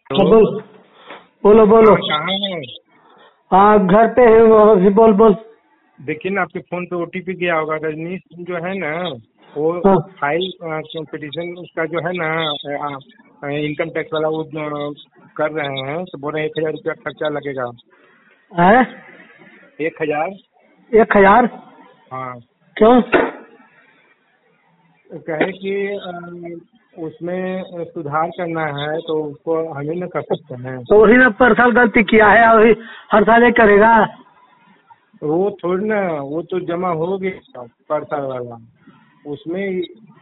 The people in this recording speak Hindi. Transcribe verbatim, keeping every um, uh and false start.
हाँ, हेलो। बोल बोलो बोलो। हाँ, कहाँ है? हाँ, घर पे है वो, अभी बोल बोल। देखिए ना, आपके फोन पे ओटीपी गया होगा। रजनीश जो है ना, वो हाँ फाइल कंपटीशन उसका जो है ना, इनकम टैक्स वाला, वो अ, कर रहे हैं, तो बोल रहे हैं एक हजार रुपया खर्चा लगेगा। है एक हजार। एक हजार हाँ, क्यों? कहे कि अ, उसमें सुधार करना है, तो उसको हम ही ना कर सकते हैं। तो वही ना, पर साल गलती किया है, वही हर साल ये करेगा। वो थोड़ी ना, वो तो जमा हो गया पर साल वाला, उसमें